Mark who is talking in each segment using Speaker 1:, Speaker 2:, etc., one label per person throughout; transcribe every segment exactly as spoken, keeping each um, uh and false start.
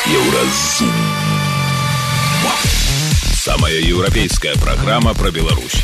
Speaker 1: Еўразум. Самая еўрапейская праграма пра Беларусь.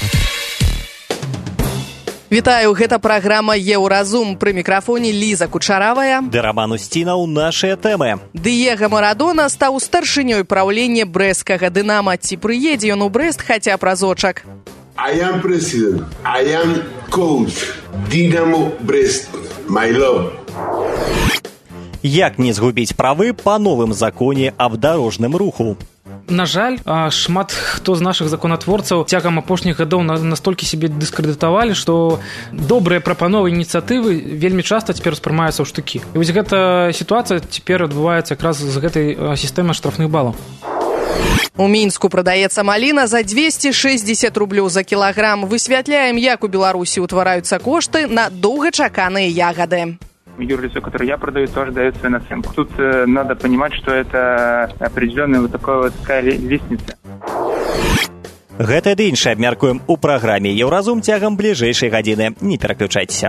Speaker 2: Вітаю, гэта праграма Еўразум. Пры мікрафоне Ліза Кучаравая.
Speaker 3: Ды Роман Устінаў, нашыя тэмы.
Speaker 2: Дыего Марадона стаў старшынёй праўлення брэсцкага Дынама. Ці прыедзе ён у Брэст хаця б разочак?
Speaker 4: I am president. I am coach. Dynamo Brest. My love.
Speaker 3: Як не згубіць правы па новым законе аб дарожным руху?
Speaker 5: На жаль, шмат хто з нашых законатворцаў цягам апошніх гадоў настолькі сябе дыскрэдытавалі, што добрыя прапановы ініцыятывы вельмі часта цяпер успрымаюцца ў штыкі. І вось гэта сітуацыя цяпер адбываецца якраз з гэтай сістэмай штрафных балаў.
Speaker 2: У Мінску прадаецца маліна за дзвесце шэсцьдзесят рублёў за кілаграм. Высвятляем, як у Беларусі ўтвараюцца кошты на доўгачаканыя ягады.
Speaker 6: Юрлицо, которое я продаю, тоже дает свою наценку. Тут э, надо понимать, что это определенная вот такая вот такая лестница.
Speaker 3: Гэта ды іншае абмяркуем у праграме Еўразум цягам бліжэйшай гадзіны. Не пераключайцеся.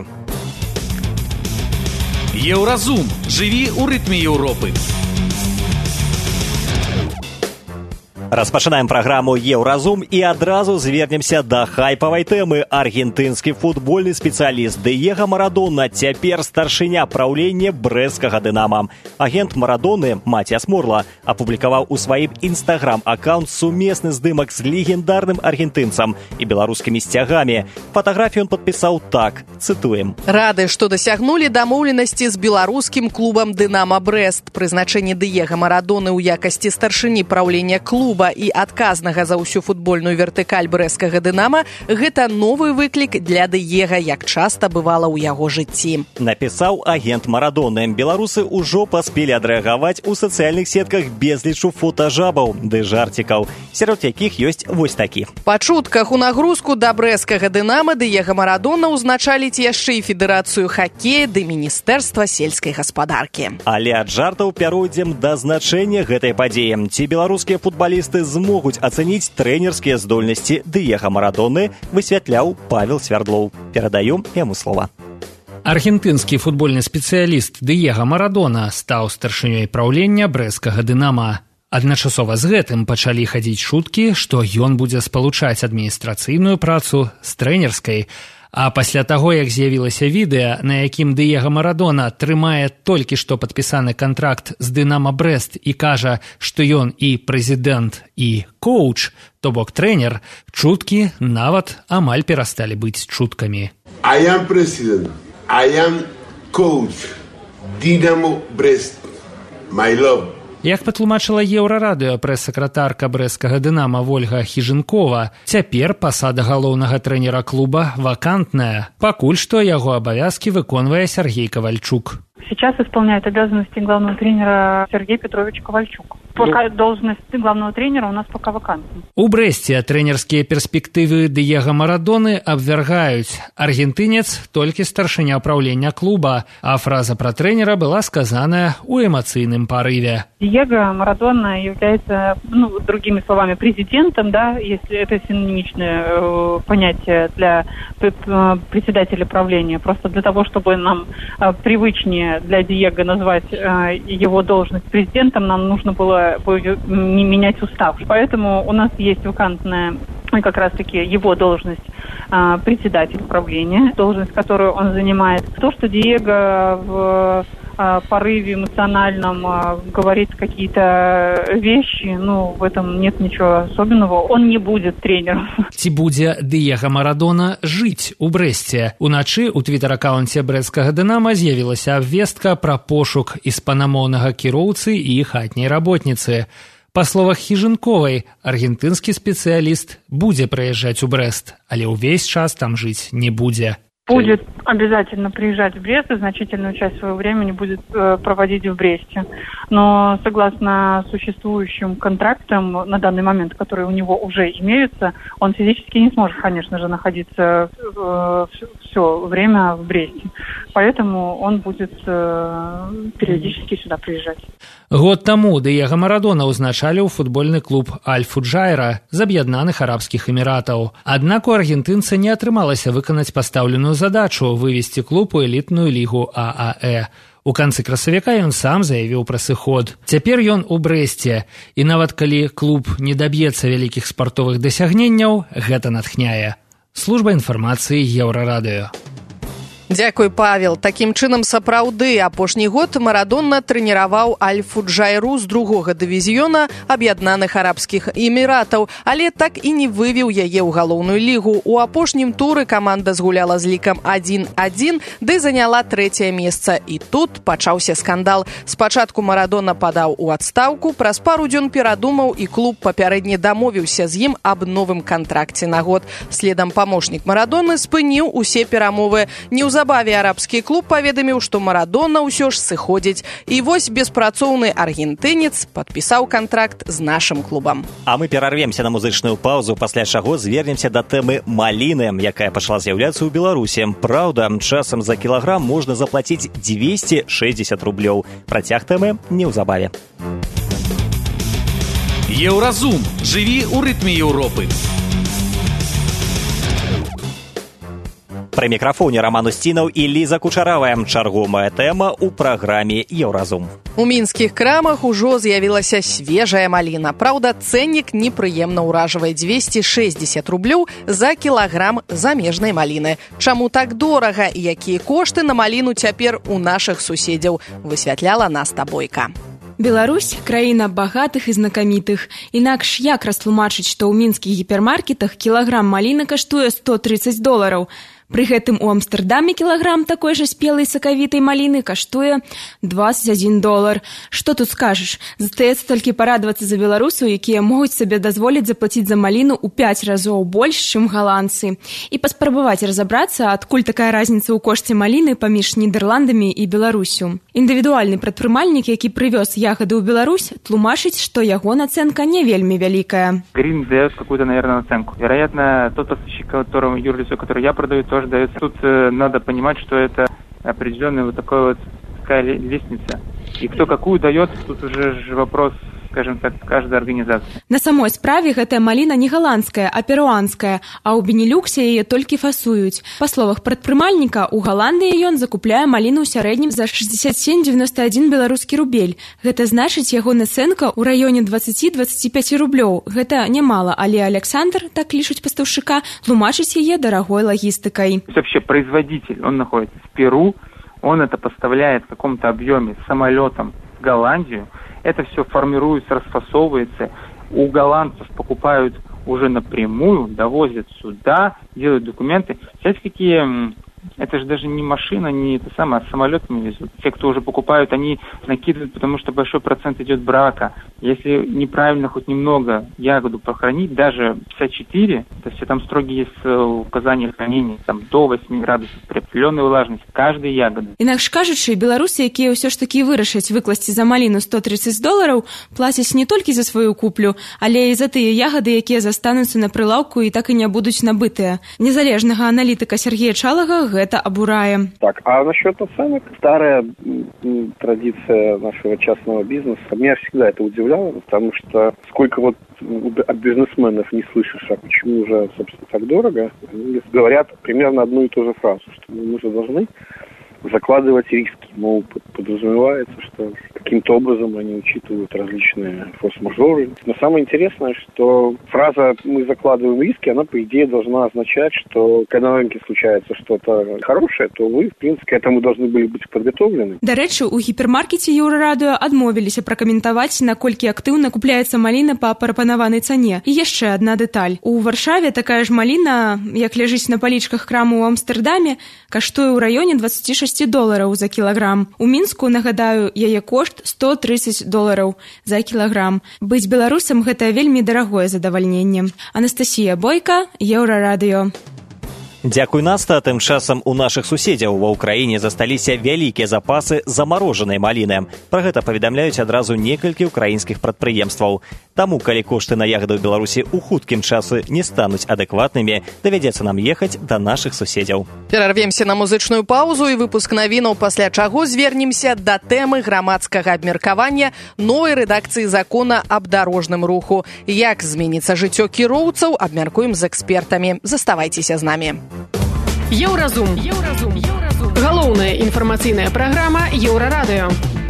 Speaker 1: Еўразум. Жыві ў рытме Еўропы.
Speaker 3: Распачынаем праграму Еўразум і адразу звернемся да хайпавай тэмы. Аргентынскі футбольны спецыяліст Дыего Марадона цяпер старшыня праўлення брэсцкага Дынама. Агент Марадоны Матіас Морла апублікаваў у сваім інстаграм-аккаунт сумесны здымак з легендарным аргентынцам і беларускімі сцягамі. Фатаграфію ён падпісаў так, цытуем.
Speaker 2: Рады, што дасягнулі дамоўленасці з беларускім клубам Дынама Брэст. Прызначэнне Дыего Марадоны ў якасці старшыні праўлення клуба і адказнага за ўсю футбольную вертыкаль брэсцкага Дынама – гэта новы выклік для Дыего, як часта бывала ў яго жыцці.
Speaker 3: Напісаў агент Марадоны. Беларусы ўжо паспелі адрэагаваць у сацыяльных сетках безлічу фотажабаў ды жарцікаў, сярод якіх ёсць вось такі.
Speaker 2: Па чутках, у нагрузку да брэсцкага Дынама Дыего Марадона ўзначаліць яшчэ і Федэрацыю хакея ды Міністэрства сельскай гаспадаркі.
Speaker 3: Але ад жартаў пяройдзем да значэння гэтай падзеі. Ці беларускія футбалісты змогуць ацэніць трэнерскія здольнасці Дыего Марадоны, высвятляў Павел Свярдлоў. Перадаю яму слова.
Speaker 7: Аргентынскі футбольны спецыяліст Дыего Марадона стаў старшынёй праўлення брэсцкага Дынама. Адначасова з гэтым пачалі хадзіць чуткі, што ён будзе спалучаць адміністрацыйную працу з трэнерскай. А пасля таго, як з'явілася відэа, на якім Дыего Марадона трымае толькі што падпісаны кантракт з Дынамо Брэст і кажа, што ён і прэзідэнт, і коуч, то бок трэнер, чуткі нават амаль перасталі быць чуткамі.
Speaker 4: I am president. I am coach. Dynamo Brest. My love.
Speaker 7: Як патлумачыла Еўрарадыё прэс-сакратарка брэсцкага Дынама Вольга Хіжынкова, цяпер пасада галоўнага трэнера клуба вакантная. Пакуль што яго абавязкі выконвае Сергей Ковальчук.
Speaker 8: Сейчас исполняет обязанности главного тренера Сергей Петрович Ковальчук. Пока должность главного тренера у нас пока вакантна.
Speaker 7: У Брэсце трэнерскія перспектывы Дыего Марадоны абвяргаюць. Аргентынец толькі старшыня праўлення клуба, а фраза пра трэнера была сказаная ў эмацыйным парыве.
Speaker 8: Дыего Марадона является, ну, другими словами, президентом, да, если это синонимичное э, понятие для э, председателя правления. Просто для того, чтобы нам э, привычнее для Дыего назвать э, его должность президентом, нам нужно было не менять устав. Поэтому у нас есть вакантная как раз-таки его должность э, председатель правления, должность, которую он занимает. То, что Дыего в э, порыве эмоциональном э, говорит какие-то вещи, ну, в этом нет ничего особенного. Он не будет тренером.
Speaker 7: Ці будзе Дыего Марадона жыць у Брэсце? Уначы ў твітар-акаунце брэсцкага Дынама з'явілася абвестка пра пошук іспанамоўнага кіроўцы і хатняй работніцы. Па словах Хіжынковай, аргентынскі спецыяліст будзе прыязджаць у Брэст, але ўвесь час там жыць не будзе.
Speaker 8: Будет обязательно приезжать в Брест, и значительную часть своего времени будет э, проводить в Бресте. Но согласно существующим контрактам на данный момент, которые у него уже имеются, он физически не сможет, конечно же, находиться э, все время в Бресте. Поэтому он будет э, периодически сюда приезжать.
Speaker 7: Год таму Дыего Марадона ўзначалі ў футбольны клуб Аль-Фуджайра з Аб'яднаных Арабскіх Эміратаў. Аднак у аргентынца не атрымалася выканаць пастаўленую задачу вывесці клуб у элітную лігу А А Э. У канцы красавіка ён сам заявіў пра сыход. Цяпер ён у Брэсце, і нават калі клуб не даб'ецца вялікіх спартовых дасягненняў, гэта натхняе. Служба інфармацыі Еўрарадыё.
Speaker 2: Дзякуй, Павел. Такім чынам, сапраўды, апошні год Марадона трэніраваў Аль-Фуджайру з другога дывізіёна Аб'яднаных Арабскіх Эміратаў, але так і не вывеў яе ў галоўную лігу. У апошнім туры каманда згуляла з лікам адзін адзін, ды заняла трэцяе месца. І тут пачаўся скандал. Спачатку Марадона падаў у адстаўку, праз пару дзён перадумаў, і клуб папярэдне дамовіўся з ім аб новым кантракце на год. Следам памочнік Марадоны спыніў усе перамовы. Неўзабаве арабскі клуб паведаміў, што Марадона ўсё ж сыходзіць. І вось беспрацоўны аргентынец падпісаў кантракт з нашым клубам.
Speaker 3: А мы перарвемся на музычную паузу, пасля чаго звернемся да тэмы маліны, якая пачала з'яўляцца ў Беларусі. Праўда, часам за кілаграм можна заплаціць дзвесце шэсцьдзесят рублёў. Працяг тэмы неўзабаве.
Speaker 1: Еўразум. Жыві ў рытме Еўропы.
Speaker 3: Пры мікрафоне Роман Устінаў і Ліза Кучаравая. Чарговая тэма ў праграме Еўразум.
Speaker 2: У мінскіх крамах ужо з'явілася свежая маліна. Праўда, цэннік непрыемна ўражвае дзвесце шэсцьдзесят рублёў за кілаграм замежнай маліны. Чаму так дорага і якія кошты на маліну цяпер у нашых суседзяў, высвятляла Наста Бойка.
Speaker 9: Беларусь – краіна багатых і знакамітых. Інакш як растлумачыць, што ў мінскіх гіпермаркетах кілаграм маліны каштуе сто трыццаць долараў. Пры гэтым у Амстэрдаме кілаграм такой жа спелай сакавітай маліны каштуе дваццаць адзін долар. Што тут скажаш? Застаецца толькі парадавацца за беларусаў, якія могуць сабе дазволіць заплаціць за маліну ў пяць разоў больш, чым галандцы. І паспрабаваць разабрацца, адкуль такая разніца ў кошце маліны паміж Нідерландамі і Беларусю. Індывідуальны прадпрымальнік, які прывёз ягады ў Беларусь, тлумачыць, што яго нацэнка не вельмі вялікая.
Speaker 6: Грин дает какую-то, наверное, наценку. Вероятно, тот поставщик, которому юрлицо, который я продаю, тоже дается. Тут э, надо понимать, что это определенная вот такая вот такая лестница. И кто какую дает, тут уже же вопрос, скажем так, каждой организации.
Speaker 9: На самой справе гэтая маліна не галандская, а перуанская, а ў Бенелюксе яе толькі фасуюць. Па словах прадпрымальніка, у Галандыі ён закупляе маліну ў сярэднім за шэсцьдзесят сем дзевяносто адзін беларускі рубель. Гэта значыць, яго нацэнка ў раёне дваццаць до дваццаці пяці рублёў. Гэта немало, але Александр, так лічыць пастаўшчыка, тлумачыць яе дарагой лагістыкай.
Speaker 6: Вообще производитель, он находится в Перу, он это поставляет в каком-то объеме самолетом в Голландию. Это все формируется, расфасовывается. У голландцев покупают уже напрямую, довозят сюда, делают документы. Знаете, какие... Это же даже не машина, не это самое, а самолетами везут. Те, кто уже покупают, они накидывают, потому что большой процент идет брака. Если неправильно хоть немного ягоду похоронить, даже пятьдесят четыре, то есть там строгие есть указания хранения, там до восьми градусов при определенной влажности каждой ягоды.
Speaker 9: Інакш кажучы, беларусы, якія ўсё ж такі вырашаць выкласці за маліну сто трыццаць долараў, плацяць не толькі за сваю куплю, але і за тыя ягады, якія застануцца на прылаўку і так і не будуць набытыя. Незалежнага аналітыка Сергея Чалага гэта абурае.
Speaker 10: Так, а насчет оценок, старая традиция нашего частного бизнеса, меня всегда это удивляло, потому что сколько вот от бизнесменов не слышишь, а почему же, собственно, так дорого, они говорят примерно одну и ту же фразу, что мы же должны закладывать риски. Мол, подразумевается, что каким-то образом они учитывают различные форс-мажоры. Но самое интересное, что фраза «мы закладываем риски», она, по идее, должна означать, что когда на рынке случается что-то хорошее, то вы, в принципе, к этому должны были быть подготовлены.
Speaker 9: До рэчы, у гіпермаркеце Еўрарадыё адмовіліся пракаментаваць, наколькі актыўна купляецца маліна па прапанаванай цане. І яшчэ адна дэталь. У Варшаве такая ж маліна, як ляжыць на палічках краму ў Амстэрдаме, каштуе ў раёне дваццаць шэсць долараў за кілаграм. У Мінску, нагадаю, яе кошт сто трыццаць долараў за кілаграм. Быць беларусам – гэта вельмі дарагое задавальненне. Анастасія Бойка, Еўрарадыё.
Speaker 3: Дзякуй, Наста. Тым часам у нашых суседзяў ва ўкраіне засталіся вялікія запасы замарожанай маліны. Пра гэта паведамляюць адразу некалькі ўкраінскіх прадпрыемстваў. Таму, калі кошты на ягады ў Беларусі ў хуткім часе не стануць адэкватнымі, давядзецца нам ехаць да нашых суседзяў.
Speaker 2: Перарвемся на музычную паузу і выпуск навінаў, пасля чаго звернемся да тэмы грамадскага абмеркавання новай рэдакцыі закона аб дарожным руху. Як зменіцца жыццё кіроўцаў, абмяркуем з экспертамі. Заставайцеся з намі.
Speaker 11: Еўразум. Еўразум. Еўразум. Еўразум. Галоўная інфармацыйная праграма Еўрарадыё.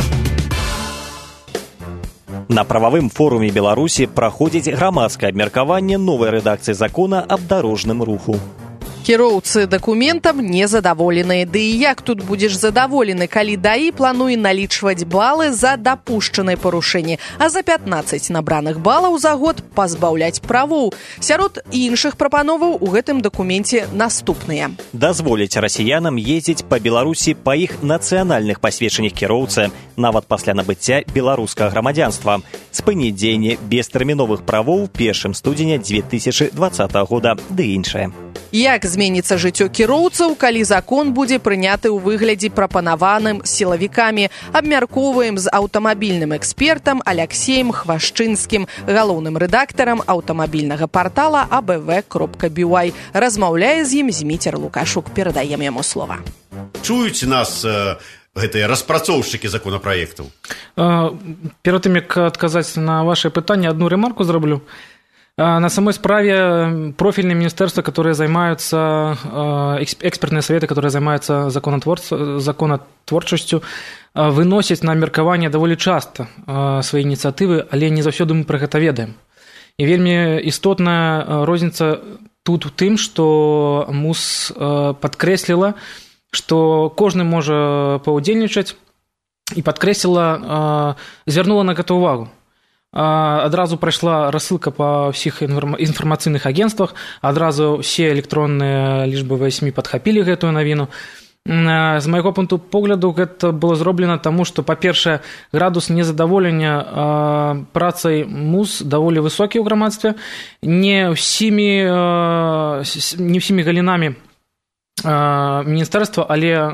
Speaker 3: На прававым форуме Беларусі праходзіць грамадскае абмеркаванне новай рэдакцыі закона аб дарожным руху.
Speaker 2: Кіроўцы дакументам незадаволеныя. Ды і як тут будзеш задаволены, калі даі плануе налічваць балы за дапушчаныя парушэнні, а за пятнаццаць набраных балаў за год пазбаўляць правоў. Сярод іншых прапановаў у гэтым дакуменце наступныя.
Speaker 3: Дазволіць расіянам ездзіць па Беларусі па іх нацыянальных пасведчаннях кіроўцы, нават пасля набыцця беларускага грамадзянства. Спыніць дзеянне бестэрміновых правоў першым студзеня дзве тысячы дваццатага года ды іншае.
Speaker 2: Як зменіцца жыццё кіроўцаў, калі закон будзе прыняты ў выглядзе прапанаваным сілавікамі? Абмяркоўваем з аўтамабільным экспертам Аляксеем Хвашчынскім, галоўным рэдактарам аўтамабільнага партала а бэ вэ кропка бі уай. Размаўляе з ім Зміцер Лукашук. Перадаем яму слова.
Speaker 12: Чуюць нас э, гэтыя распрацоўшчыкі законапраектаў?
Speaker 5: Э, перад тым, як адказаць на ваше пытанне, одну ремарку зраблю. На самой справе профильные министерства, которые занимаются, экспертные советы, которые занимаются законотворчестью, выносят на меркаванне даволі часто свои инициативы, але не заўсёды мы пра гэта ведаем. І вельмі істотная розніца тут у тым, што МУС падкрэсліла, што кожны можа паўдзельнічаць, і падкрэсліла, звярнула на гэта ўвагу. Адразу прайшла рассылка па ўсіх інфармацыйных агенствах, адразу ўсе электронныя лічбавыя СМІ падхапілі гэтую навіну. З майго пункту погляду гэта было зроблена таму, што, па-першае, градус незадаволення працай МУС даволі высокі ў грамадстве. Не ўсімі, не ўсімі галінамі міністэрства, але,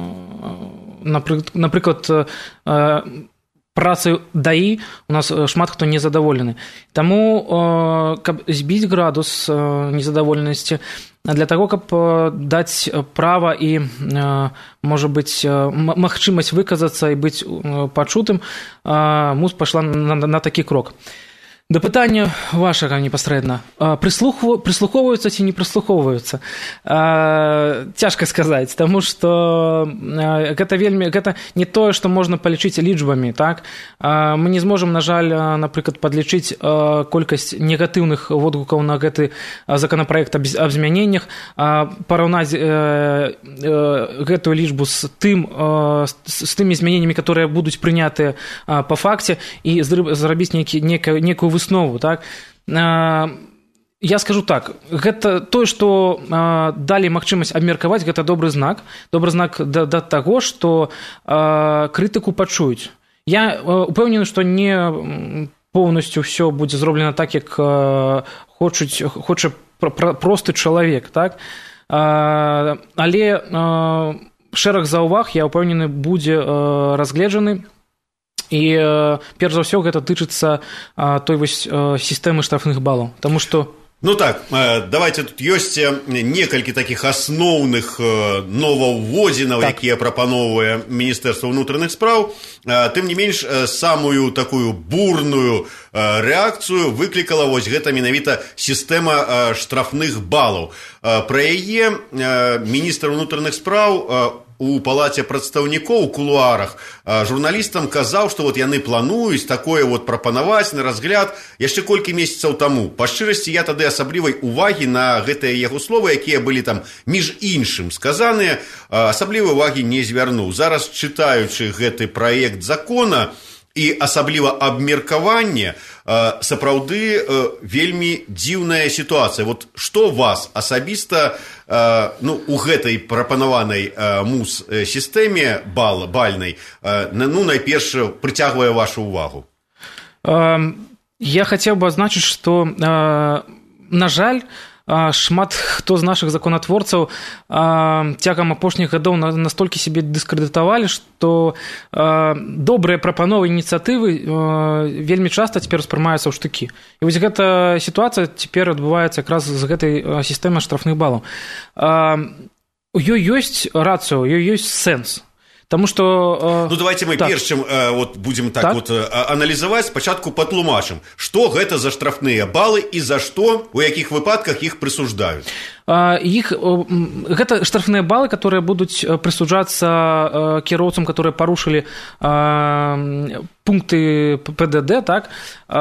Speaker 5: напрыклад, працай даі у нас шмат хто незадаволены. Таму, каб збіць градус незадаволенасці, для таго, каб даць права і, можа быць, магчымасць выказацца і быць пачутым, МУС пайшла на, на такі крок. Да пытання вашага непасрэдна. Прыслухоўваюцца ці не прыслухоўваюцца? Цяжка сказаць, таму што гэта вельмі, гэта не тое, што можна палічыць лічбамі, так? Мы не зможам, на жаль, напрыклад, падлічыць колькасць негатыўных водгукаў на гэты законапраект аб змяненнях, параўнаць гэтую лічбу з тым, з тымі змяненнямі, которые будуць прынятыя па факце, і зрабіць некую выснову, так? Я скажу так, гэта тое, што далі магчымасць абмеркаваць, гэта добры знак, добры знак да, да таго, што крытыку пачуюць. Я упэўнены, што не поўнасцю ўсё будзе зроблена так, як хочуць, хоча просты чалавек, так? Але шэраг заўваг, я упэўнены, будзе разгледжаны. І перш за ўсё гэта тычыцца той вось сістэмы штрафных балаў, таму што...
Speaker 12: Ну так, давайте, тут ёсць некалькі такіх асноўных новаўводзінаў, так, якія прапаноўвае Міністэрства ўнутраных спраў. Тым не менш, самую такую бурную рэакцыю выклікала вось гэта менавіта сістэма штрафных балаў. Пра яе міністр ўнутраных спраў у палаце прадстаўнікоў у кулуарах журналістам казаў, што вот яны плануюць такое вот прапанаваць на разгляд яшчэ колькі месяцаў таму. Па шчырасці, я тады асаблівай увагі на гэтыя яго словы, якія былі там між іншым сказаныя, асаблівай увагі не звярнуў. Зараз, чытаючы гэты праект закона і асабліва абмеркаванне, сапраўды вельмі дзіўная сітуацыя. Вот што вас асабіста, ну, у гэтай прапанаванай МУС сістэме бал, бальнай, ну, найперш прыцягвае вашу увагу?
Speaker 5: Я хацеў бы адзначыць, што, на жаль, шмат хто з нашых законатворцаў цягам апошніх гадоў настолькі сябе дыскрэдытавалі, што добрыя прапановы ініцыятывы вельмі часта цяпер успрымаюцца ў штыкі. І вось гэта сітуацыя цяпер адбываецца якраз з гэтай сістэмай штрафных балаў. У ёй ёсць рацыё, у ёй ёсць сэнс. Таму што
Speaker 12: ну давайте мы так. першым вот будзем так, так вот аналізаваць, спачатку патлумачым, што гэта за штрафныя балы і за што, у якіх выпадках іх прысуждаюць.
Speaker 5: Іх, гэта штрафныя балы, которые будуць прысуджацца кіроўцам, которые парушылі пункты ПДД, так,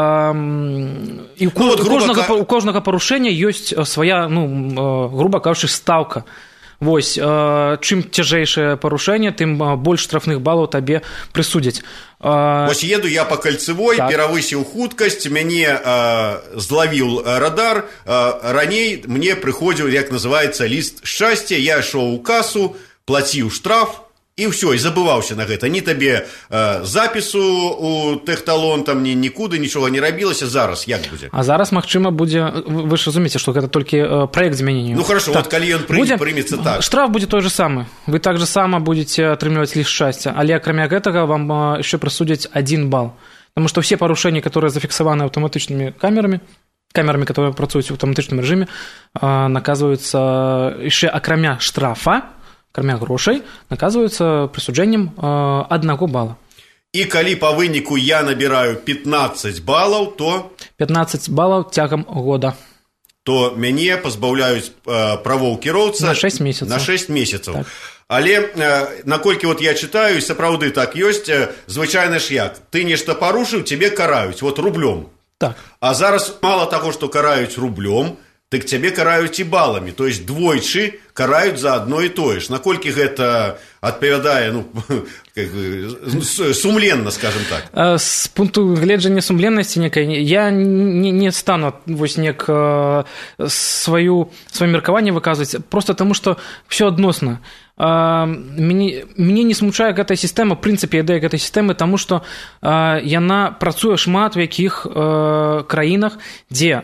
Speaker 5: і у, ну, вот, кожнага, грубо... у кожнага парушэння ёсць свая, ну, груба кажучы, стаўка. Вось, чым цяжэйшае парушэнне, тым больш штрафных балаў табе прысудзяць.
Speaker 12: Вось еду я па кальцевой, так. перавысіў хуткасць, мяне э, злавіў радар, э, раней мне прыходзіў, як называецца, ліст шчасця, я ішоў у касу, плаціў штраф, і ўсё, і забываўся на гэта. Ні табе э, запісу у тэхталон, там ні, нікуды нічога не рабілася. Зараз як будзе?
Speaker 5: А зараз, магчыма, будзе, вы ж разумееце, што гэта толькі э, праект змянення.
Speaker 12: Ну хорошо, так. вот калі ён пры... прымецца так.
Speaker 5: Штраф будзе той же самы. Вы так же сама будзеце атрымліваць ліст шчасця, але акрамя гэтага вам яшчэ прысудзяць адзін бал. Таму што ўсе парушэнні, которые зафіксаваны аўтаматычнымі камерамі, камерамі, которые працуюць у аўтаматычным рэжыме, э, наказваюцца яшчэ акрамя штрафа, акрамя грошай, наказваюцца прысуджэннем э, аднаго бала.
Speaker 12: І калі па выніку я набіраю пятнаццаць балаў, то...
Speaker 5: пятнаццаць балаў цягам года.
Speaker 12: То мяне пазбаўляюць э, правоў кіроўца...
Speaker 5: На шэсць месяцаў.
Speaker 12: На шэсць месяцаў. Так. Але, э, наколькі вот я чытаю, сапраўды так ёсць, э, звычайна ж як, ты нешта парушыў, цябе караюць, вот рублём.
Speaker 5: Так.
Speaker 12: А зараз мала таго, што караюць рублём, так цябе караюць і баламі, то есть двойчы караюць за адно і тое ж. Наколькі гэта адпавядае, ну, сумленна, скажем так.
Speaker 5: З пункту гледжання сумленнасці некай, я не, не стану вось нек сваю, сваё меркаванне выказваць, просто таму, што ўсё адносна. Мяне, мяне не смучае гэтая сістэма, в прынцыпе, ідэя гэтай сістэмы, таму што яна працуе шмат у якіх краінах, дзе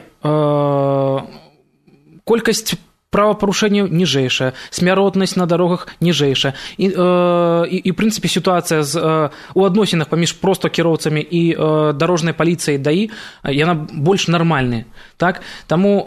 Speaker 5: колькасць правапарушэнняў ніжэйшая, смяротнасць на дарогах ніжэйшая. І, і, і прынцыпе, сітуацыя з, у адносінах паміж проста кіроўцамі і дарожнай паліцыяй даі, яна больш нармальная. Так? Таму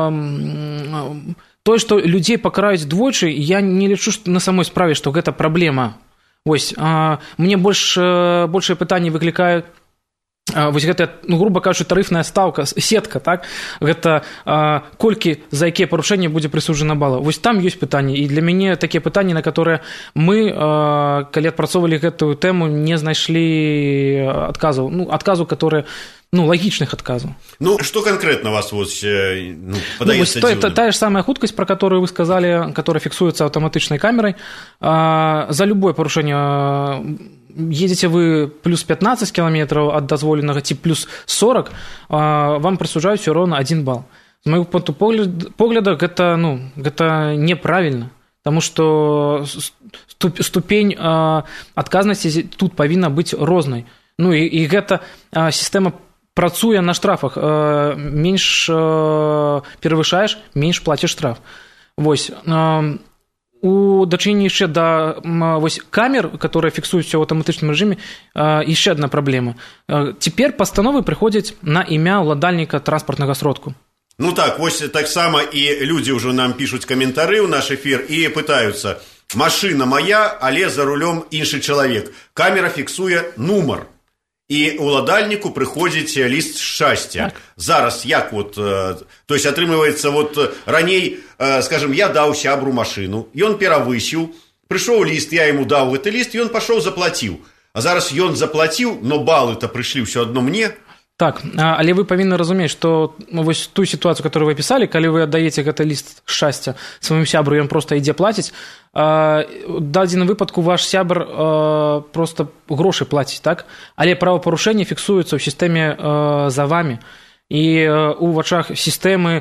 Speaker 5: тое, што людзей пакараюць двойчы, я не лічу на самой справе, што гэта праблема. Вось, мне больш, большае пытанне выклікаюць вось гэта, ну, груба кажучы, тарыфная стаўка, сетка, так? Гэта а, колькі за якія парушэнні будзе прысуджана бала. Вось там ёсць пытанні, і для мяне такія пытанні, на которые мы, а, калі адпрацоўвалі гэтую тэму, не знайшлі адказаў, ну, адказаў, которые, ну, лагічных адказаў.
Speaker 12: Ну, што канкрэтна вас вось, ну, падаецца
Speaker 5: ну, дзіўным? Тая ж самая хуткасць, про которую вы сказали, которая фіксуецца аўтаматычнай камерай, а, за любое парушэнне едете вы плюс пятнадцать километров от дозволенного, ці плюс сорок, вам присуждают все ровно один балл. З моего пункту погляда, гэта, ну, гэта неправильно, потому что ступень адказнасці тут павінна быць рознай. Ну і, і гэта сістэма працуе на штрафах. Менш перавышаеш, менш плаціш штраф. Вось. У дачыненні яшчэ да вось, камер, которые фіксуюць у аўтаматычным рэжыме, яшчэ одна праблема. Цяпер пастановы прыходзяць на імя ўладальніка транспартнага сродку.
Speaker 12: Ну так, вось таксама і людзі ўжо нам пішуць каментары ў наш эфір і пытаюцца: машына моя, але за рулём іншы чалавек. Камера фіксуе нумар. І уладальніку прыходзіць ліст шчасця. Так. Зараз як вот, то есть атрымліваецца, вот раней, скажем, я даў сябру машыну, ён перавысіў, прыйшоў ліст, я яму даў гэты ліст, ён пашоў заплаціў. А зараз ён заплаціў, но балы-то прыйшлі ўсё адно мне.
Speaker 5: Так, але вы павінны разумець, што вось тую сітуацыю, которую вы пісалі, калі вы аддаеце гэты ліст шчасця свайму сябру, ён проста ідзе плаціць, у дадзеным выпадку ваш сябр проста грошы плаціць, так? Але правапарушэнне фіксуецца ў сістэме за вамі. І у вачах сістэмы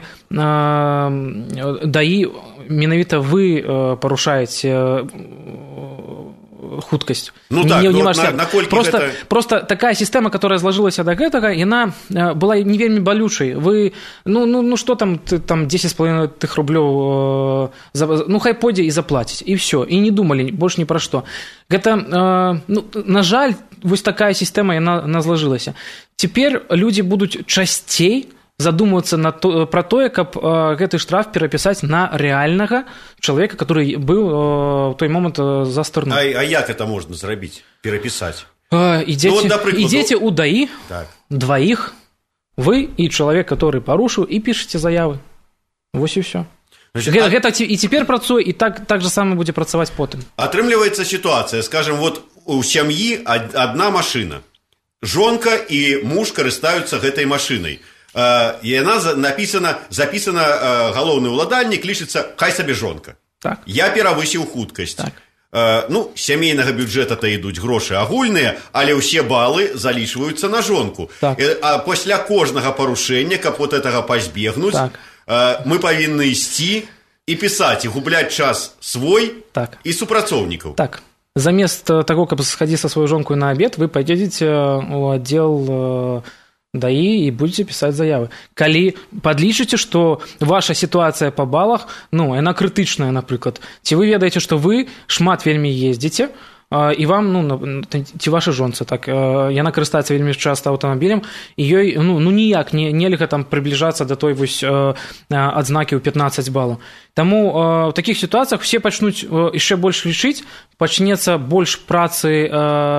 Speaker 5: даі менавіта вы парушаеце хуткасць.
Speaker 12: Ну так,
Speaker 5: не,
Speaker 12: ну,
Speaker 5: не
Speaker 12: вот на, наколькі
Speaker 5: просто,
Speaker 12: гэта...
Speaker 5: просто такая сістэма, которая зложылася да гэтага, яна была не вельмі балючай. Вы, ну, ну, ну што там, там дзесяць з паловай тых рублёў, ну хай пойдзе і заплаціць, і все, і не думалі больш ні пра што. Гэта, ну, на жаль, вось такая сістэма, яна, яна зложылася. Цяпер людзі будуць часцей задумывацца на то, пра тое, каб гэты штраф перапісаць на рэальнага чалавека, который быў ў той момант за старну.
Speaker 12: А, а як это можна зрабіць, перапісаць?
Speaker 5: Ідзеце,
Speaker 12: ну, вот,
Speaker 5: ідзеце ў даі,
Speaker 12: так.
Speaker 5: дваіх, вы і чалавек, который парушыў, і пішаце заявы. Вось і ўсё. Значит, гэта, а... гэта і цяпер працуе, і так, так же самое будзе працаваць потым.
Speaker 12: Атрымліваецца сітуацыя, скажем, вот у сям'і адна машына. Жонка і муж карыстаюцца гэтай машынай. І яна напісана, запісана галоўны ўладальнік, лічыцца «Хай сабе жонка».
Speaker 5: Так.
Speaker 12: Я перавысіў хуткасць.
Speaker 5: Так.
Speaker 12: Ну, сямейнага бюджэта-то ідуць грошы агульныя, але ўсе балы залічваюцца на жонку.
Speaker 5: Так.
Speaker 12: А пасля кожнага парушэння, каб вот гэтага пазбегнуць,
Speaker 5: так.
Speaker 12: мы павінны ісці і пісаць, і губляць час свой
Speaker 5: так.
Speaker 12: і супрацоўнікаў.
Speaker 5: Так. Замест того, каб схадзіць са сваёй жонкой на абед, вы пойдзеце ў аддзел даі і будете пісаць заявы. Калі падлічыце, што ваша сітуацыя па балах, ну, яна крытычная, напрыклад, ці вы ведаеце, што вы шмат вельмі ездзіце, і вам, ну, ці ваша жонца, так, яна карыстаецца вельмі часта аўтамабілем, і ёй, ну, ну ніяк не, нельга там прыбліжацца да той вось адзнакі ў пятнаццаць балаў. Таму ў такіх сітуацыях все пачнуць яшчэ больш лічыць, пачнецца больш працы,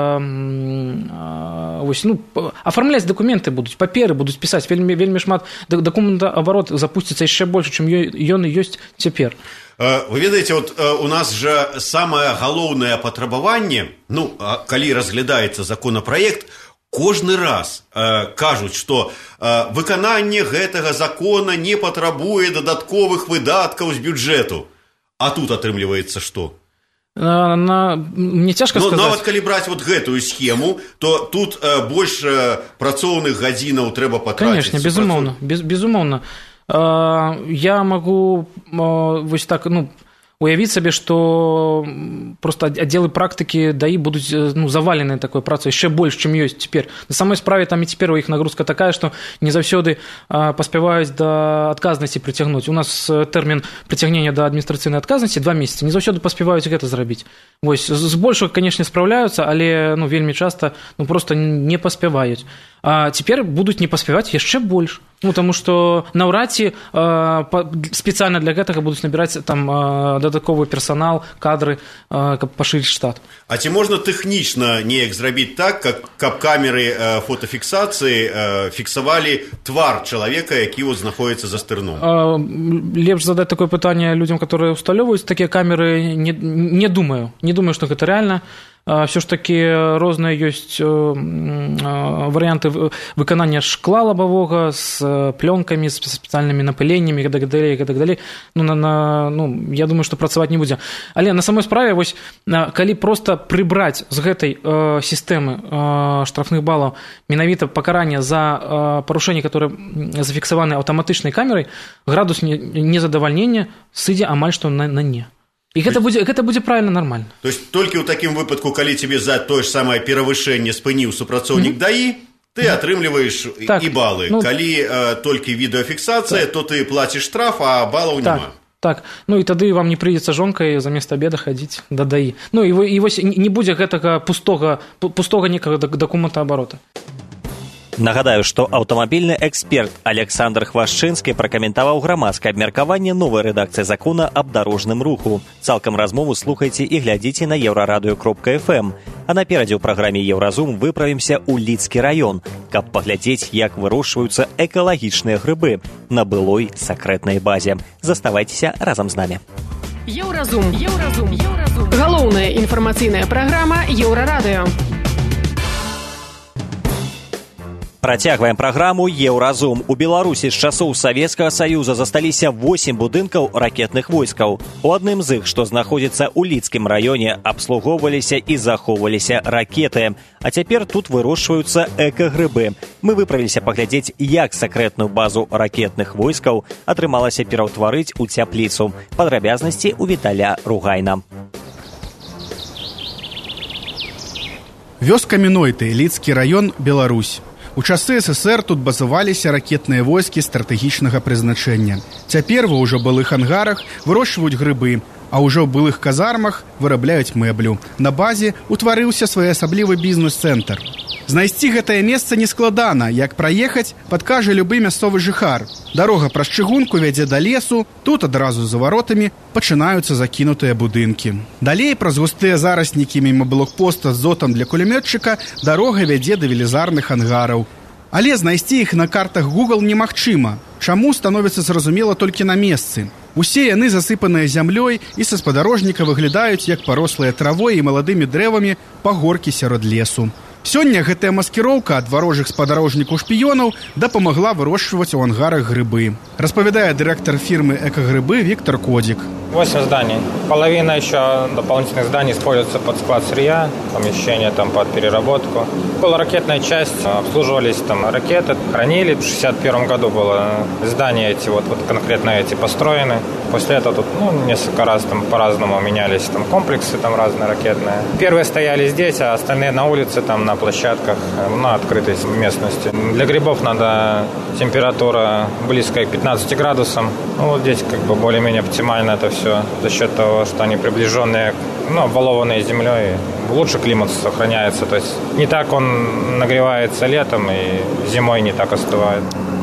Speaker 5: вось, ну, афармляць дакументы будуць, паперы будуць пісаць, вельмі, вельмі шмат дакументаабарот запусціцца яшчэ больш, чым ён і ёсць цяпер.
Speaker 12: Вы ведаеце, вот у нас жа самае галоўнае патрабаванне, ну, калі разглядаецца законапраект, кожны раз э, кажуць, што э, выкананне гэтага закона не патрабуе дадатковых выдаткаў з бюджэту. А тут атрымліваецца што?
Speaker 5: На, на... Мне цяжка сказаць.
Speaker 12: Нават калі браць вот гэтую схему, то тут э, больш э, працоўных гадзінаў трэба патраціць.
Speaker 5: Конечно, безумоўна, без, безумоўна. Я могу вось так, ну, уявіць сабе, што просто аддзелы практыкі даі будуць, ну, заваленыя такой працай яшчэ больш, чым ёсць цяпер. На самой справе там і цяпер у іх нагрузка такая, што не заўсёды паспяваюць да адказнасці прыцягнуць. У нас тэрмін прыцягнення да адміністрацыйнай адказнасці два месяцы, не заўсёды паспяваюць гэта зрабіць. Вось, з большых, канешне, спраўляюцца, але, ну, вельмі часта, ну, просто не паспяваюць. А цяпер будуць не паспяваць яшчэ больш. Ну, таму што наўрад ці спецыяльна для гэтага будуць набіраць там дадатковы персанал, кадры, каб пашырыць штат.
Speaker 12: А ці можна тэхнічна неяк зрабіць так, каб камеры фотафіксацыі фіксавалі твар чалавека, які вот знаходіцца за стырном?
Speaker 5: Лепш задаць такое пытанне людзям, которые усталёўваюць такія камеры, не, не думаю. Не думаю, што гэта рэальна. Все ж таки розныя ёсць варыянты выканання шкла лабавога з плёнкамі, з спецыяльнымі напыленнямі і так далей, і так далей. Ну, на, на, ну, я думаю, што працаваць не будзе. Але на самой справе, вось, калі проста прыбраць з гэтай э, сістэмы э, штрафных балаў менавіта пакаранне за э, парушэнне, которое зафіксаваны аўтаматычнай камерай, градус незадавальнення сыдзе амаль што на, на не. І гэта будзе, гэта будзе правильно, нормально.
Speaker 12: То есть толькі ў такім выпадку, калі тебе за тое ж самае перавышэнне спыніў супрацоўнік mm-hmm. даі, ты mm-hmm. атрымліваеш так. і балы. Ну, калі э, толькі відэафіксацыя, так. то ты плаціш штраф, а балаў
Speaker 5: так.
Speaker 12: няма.
Speaker 5: Так, ну і тады вам не прыйдзецца жонкай замест абеда хадзіць да даі. Ну і, і вось не будзе гэтага пустога, пустога некага дакументаабарота.
Speaker 3: Нагадаю, што аўтамабільны эксперт Александр Хвашчынскі пракаментаваў грамадскае абмеркаванне новай рэдакцыі закона аб дарожным руху. Цалкам размову слухайце і глядзіце на еўрарадыё кропка эф эм. А наперадзе ў праграме «Еўразум» выправімся ў Лідскі раён, каб паглядзець, як вырошчваюцца экалагічныя грыбы на былой сакрэтнай базе. Заставайцеся разам з намі.
Speaker 11: Еўразум. Еўразум. Еўразум. Галоўная інфармацыйная праграма «Еўрарадыё».
Speaker 3: Працягваем праграму «Еўразум». У Беларусі з часоў Савецкага Саюза засталіся восем будынкаў ракетных войскаў. У адным з іх, што знаходзіцца ў Лідскім раёне, абслугоўваліся і захоўваліся ракеты. А цяпер тут вырошчваюцца экагрыбы. Мы выправіліся паглядзець, як сакрэтную базу ракетных войскаў атрымалася пераўтварыць у цяпліцу. Падрабязнасці ў Віталя Ругайна.
Speaker 13: Вёска Мінойты, Лідскі раён, Беларусь. У часы эс эс ер тут базаваліся ракетныя войскі стратэгічнага прызначэння. Цяпер ва ўжо былых ангарах вырошчваюць грыбы, а ўжо ў былых казармах вырабляюць мэблю. На базе ўтварыўся своеасаблівы бізнес-цэнтр. Знайсці гэтае месца нескладана, як праехаць, падкажа любы мясцовы жыхар. Дарога праз чыгунку вядзе да лесу, тут адразу за варотамі пачынаюцца закінутыя будынкі. Далей праз густыя зараснікі міма блокпоста з зотам для кулямётчыка дарога вядзе да велізарных ангараў. Але знайсці іх на картах Google немагчыма. Чаму, становіцца зразумела толькі на месцы. Усе яны засыпаныя зямлёй і са спадарожніка выглядаюць як парослыя травой і маладымі дрэвамі пагоркі сярод лесу. Сёння гэтая маскіроўка ад варожых спадарожнікаў-шпіёнаў дапамагла вырошчваць у ангарах грыбы. Распавядае дырэктар фірмы «Экагрыбы» Виктор Кодик.
Speaker 14: Восемь зданий. Половина еще дополнительных зданий используется под склад сырья, помещение там под переработку. Была ракетная часть, обслуживались там ракеты, хранили. В шестьдесят первом году было здания эти, вот, вот конкретно эти построены. После этого тут ну, несколько раз там по-разному менялись там комплексы там разные ракетные. Первые стояли здесь, а остальные на улице, там на площадках, на открытой местности. Для грибов надо температура близкая к пятнадцати градусам. Ну, вот здесь как бы более-менее оптимально это все за счет того, что они приближенные, ну, обвалованные землей. Лучше климат сохраняется, то есть не так он нагревается летом и зимой не так остывает.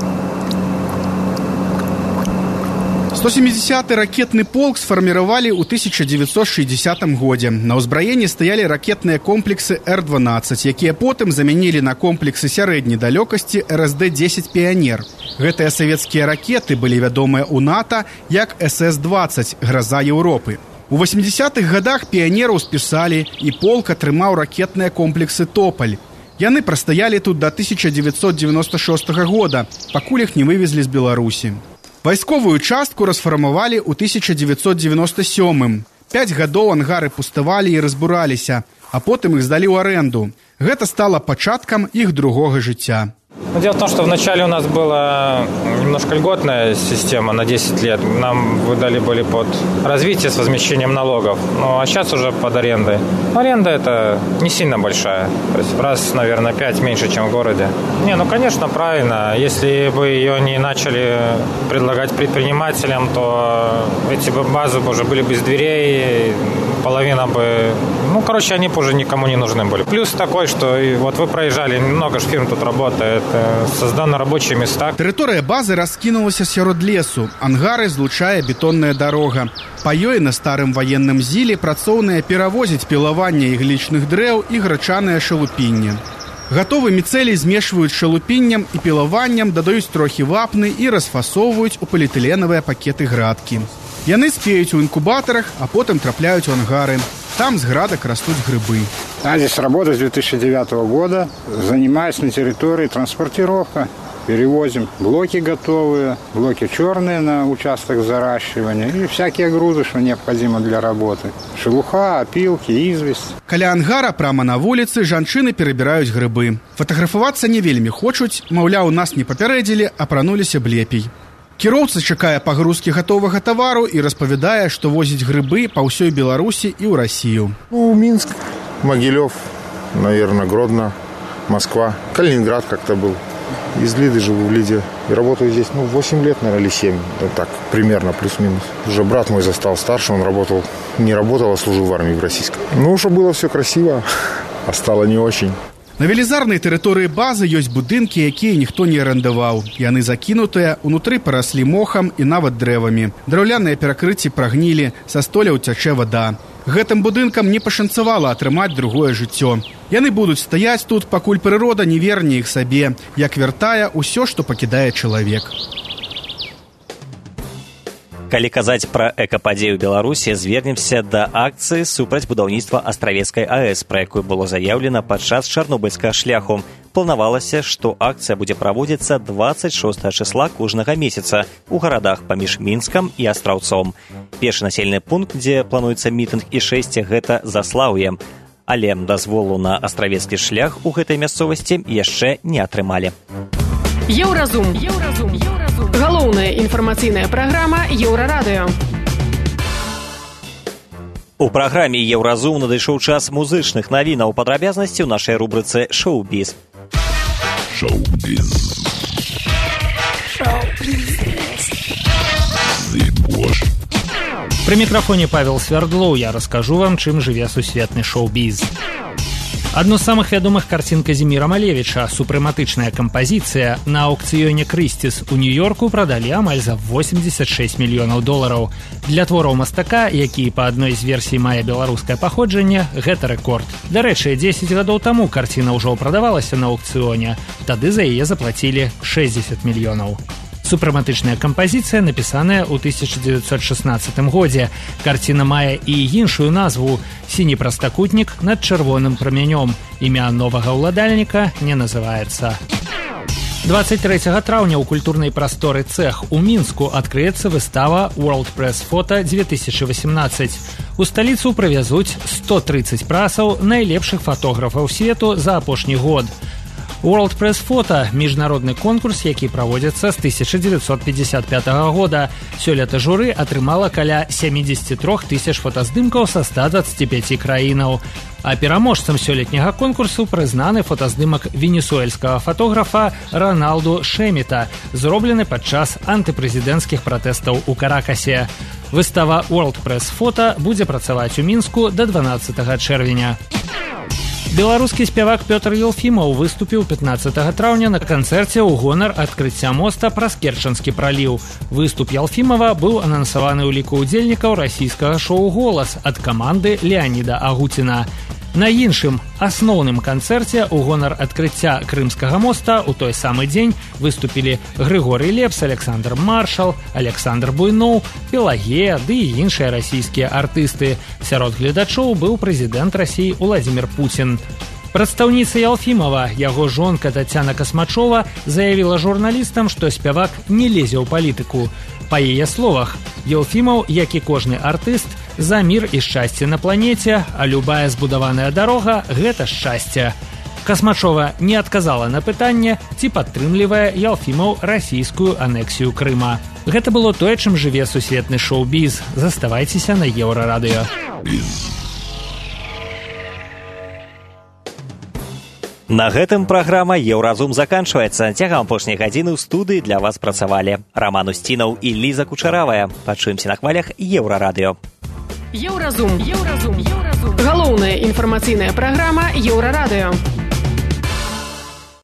Speaker 13: сто семидесяты ракетны полк сфарміравалі ў тысяча девятьсот шестидесятым годзе. На ўзбраенні стаялі ракетныя комплексы Р дванаццаць, якія потым замянілі на комплексы сярэдняй далёкасці Р С Д дзесяць «Піянер». Гэтыя савецкія ракеты былі вядомыя ў НАТО як С С двадцать «Гроза Еўропы». У восьмидесятых гадах «Піянераў» спісалі, і полк атрымаў ракетныя комплексы «Тополь». Яны прастаялі тут да тысяча девятьсот девяносто шестого года, пакуль іх не вывезлі з Беларусі. Вайсковую частку расфармавалі ў тысяча девятьсот девяносто сёмым. Пяць гадоў ангары пуставалі і разбураліся, а потым іх здалі ў арэнду. Гэта стала пачаткам іх другога жыцця.
Speaker 14: Дело в том, что вначале у нас была немножко льготная система на десять лет. Нам выдали были под развитие с возмещением налогов. Ну, а сейчас уже под арендой. Аренда это не сильно большая. То есть раз, наверное, пять меньше, чем в городе. Не, ну, конечно, правильно. Если бы ее не начали предлагать предпринимателям, то эти базы бы уже были бы из дверей, половина бы... Ну, короче, они бы уже никому не нужны были. Плюс такой, что вот вы проезжали, много ж фирм тут работает, созданы рабочие места.
Speaker 13: Тэрыторыя базы раскінулася сярод лесу. Ангары злучае бетонная дарога. Па ёй на старым ваенным зіле працоўныя перавозяць пілаванне іглічных дрэў і грачанае шалупінне. Гатовы міцэлій змешваюць шалупіннем і пілаваннем, дадаюць трохі вапны і расфасоўваюць у поліэтыленавыя пакеты градкі. Яны спеюць у інкубатарах, а потым трапляюць у ангары. Там с градок растут грибы.
Speaker 15: Я здесь работаю с две тысячи девятого года. Занимаюсь на территории транспортировка. Перевозим блоки готовые, блоки черные на участок заращивания и всякие грузы, что необходимо для работы. Шелуха, опилки, известь.
Speaker 13: Каля ангара прямо на вуліцы жанчыны перабіраюць грибы. Фотаграфавацца не вельмі хочуць, маўляў, нас не папярэдзілі, апрануліся б лепей. Кіроўца чакае пагрузкі гатовага тавару і распавядае, што возіць грыбы па ўсёй Беларусі і ў Расію.
Speaker 16: Ну, Минск, Могилев, наверное, Гродно, Москва, Калининград как-то был. Из Лиды живу в Лиде и работаю здесь, ну, восемь лет, наверное, или семь. Вот так, примерно, плюс-минус. Уже брат мой застал старше, он работал, не работал, а служил в армии в российской. Ну, что было все красиво, а стало не очень.
Speaker 13: На велізарнай тэрыторыі базы ёсць будынкі, якія ніхто не арендаваў. Яны закінутыя, унутры параслі мохам і нават дрэвамі. Драўляныя перакрыцці прагнілі, са столяў цячэ вада. Гэтым будынкам не пашанцавала атрымаць другое жыццё. Яны будуць стаяць тут, пакуль прырода не верне іх сабе, як вяртае ўсё, што пакідае чалавек.
Speaker 3: Калі казаць пра экападзею Беларусі, звернемся да акцыі супраць будаўніцтва Астравецкай А Эс, пра якую было заяўлена падчас чарнобыльскага шляху. Планавалася, што акцыя будзе праводзіцца дваццаць шостага чысла кожнага месяца у гарадах паміж Мінскам і Астраўцом. Першы населены пункт, дзе плануецца мітынг і шэсце, гэта Заслаўе. Але дазволу на астравецкі шлях у гэтай мясцовасці яшчэ не атрымалі.
Speaker 11: Еўразум. Еўразум. Еўразум. Галоўная інфармацыйная праграма Еўрарадыё.
Speaker 3: У праграме Еўразум надышоў час музычных навінаў. Падрабязнасці ў нашай рубрыцы «Шоу-біз».
Speaker 17: Шоу-біз.
Speaker 7: При микрофоне Павел Свердлоу я расскажу вам, чым жыве сусветны шоу-біз. Адну з самых вядомых карцін Казіміра Малевіча, супрэматычная кампазіцыя, на аўкцыёне Крысціс у Нью-Йорку прадалі амаль за восемьдесят шесть мільёнаў долараў. Для твораў мастака, які па адной з версій мае беларускае паходжанне, гэта рэкорд. Дарэчы, дзесяць гадоў таму карціна ўжо прадавалася на аўкцыёне, тады за яе заплацілі шэсцьдзесят мільёнаў. Супрэматычная кампазіцыя напісаная ў тысяча дзевяцьсот шаснаццатым годзе. Карціна мае і іншую назву «Сіні прастакутнік над чырвоным прамянём». Імя новага ўладальніка не называецца. двадцать трэцяга траўня ў культурнай прасторы «Цэх» у Мінску адкрыецца выстава World Press Photo две тысячи восемнадцать. У сталіцу прывязуць сто тридцать прасаў найлепшых фатографаў свету за апошні год. World Press Photo – міжнародны конкурс, які праводзіцца з тысяча дзевяцьсот пятьдесят пятага года. Сёлета журы атрымала каля семьдесят три тысяч фотаздымкаў са ста двадцати пяти краінаў. А пераможцам сёлетняга конкурсу прызнаны фотаздымак венесуэльскага фотографа Роналду Шеміта, зроблены падчас антыпрэзідэнцкіх пратэстаў у Каракасе. Выстава World Press Photo будзе працаваць у Мінску да дванаццатага чэрвеня. Беларускі спявак Пётр Елфімаў выступіў пятнаццатага траўня на канцэрце ў гонар адкрыцця моста праз Керчанскі праліў. Выступ Елфімава быў анансаваны ў ліку ўдзельнікаў расійскага шоу «Голас» ад каманды Леаніда Агуціна. На іншым, асноўным канцэрце ў гонар адкрыцця Крымскага моста ў той самы дзень выступілі Грыгорый Лепс, Александр Маршал, Александр Буйноў, Пелагея ды і іншыя расійскія артысты. Сярод гледачоў быў прэзідэнт Расіі Уладзімір Пуцін. Прадстаўніца Елфімава, яго жонка Тацяна Касмачова, заявіла журналістам, што спявак не лезе ў палітыку. Па яе словах, Елфімаў, як і кожны артыст, за мір і шчасце на планеце, а любая збудаваная дарога – гэта шчасце. Касмачова не адказала на пытанне, ці падтрымлівае Елфімаў расійскую анексію Крыма. Гэта было тое, чым жыве сусветны шоу-біз. Заставайцеся на Еўрарадыё.
Speaker 3: На гэтым праграма «Еўразум» заканчваецца. Цягам апошняй гадзіны ў студыі для вас працавалі Раман Усцінаў і Ліза Кучаравая. Пачуемся на хвалях Еўрарадыё.
Speaker 11: Еўразум. Еўразум. Еўразум. Галоўная інфармацыйная праграма Еўрарадыё.